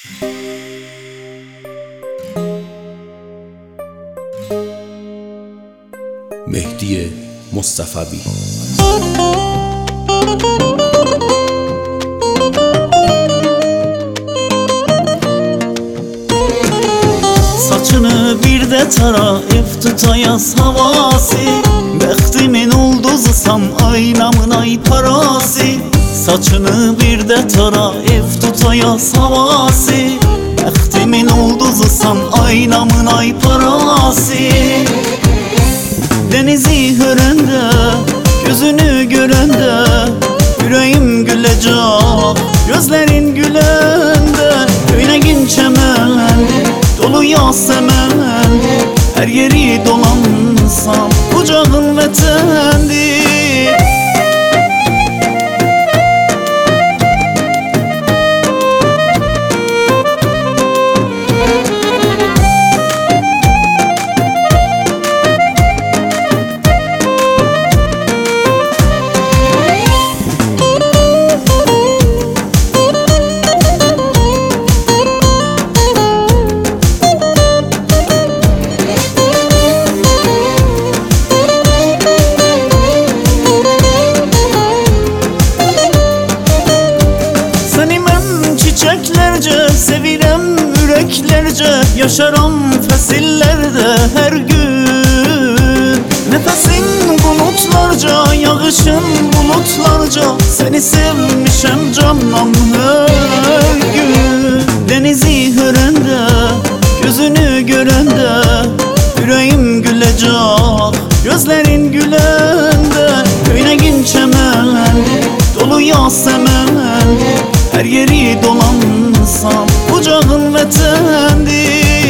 مهدی مصطفوی. Saçını bir de tara, iftitayaz havası. Bektimin ulduzusam, aynamın ay parası. Saçını bir de tara, iftitayaz havası. Bektimin ulduzusam, aynamın ay parası. Denizi hörende, gözünü görende, yüreğim gülecek, gözlerin gülende. Köynegin çemendi, dolu yasemendi, her yeri dolansam kucağın vatendi. Çiçeklerce sevirem, yüreklerce yaşaram fesillerde her gün. Nefesin bulutlarca, yağışın bulutlarca, seni sevmişem canım her gün. Denizi hörende, gözünü görende, yüreğim gülecek, gözlerin gülende. Köynegin çemendi, dolu yasemendi, her yeri dolansam kucağın vatendi.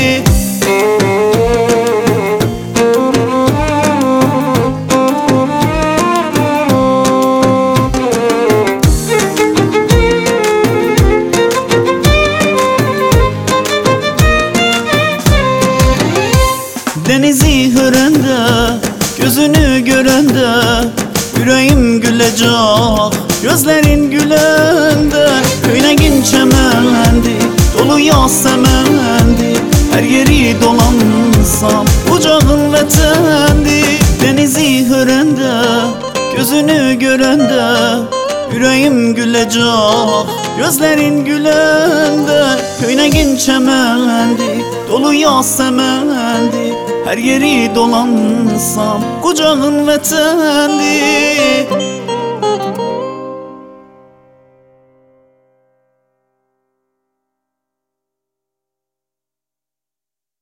Denizi hörende, gözünü görende, yüreğim gülecek, gözlerin gülende. Köynegin çemendi, dolu yasemendi, her yeri dolansam kucağın vatendi. Denizi hörende, gözünü görende, yüreğim gülecek, gözlerin gülende. Köynegin çemendi, dolu yasemendi, her yeri dolansam kucağın vatendi.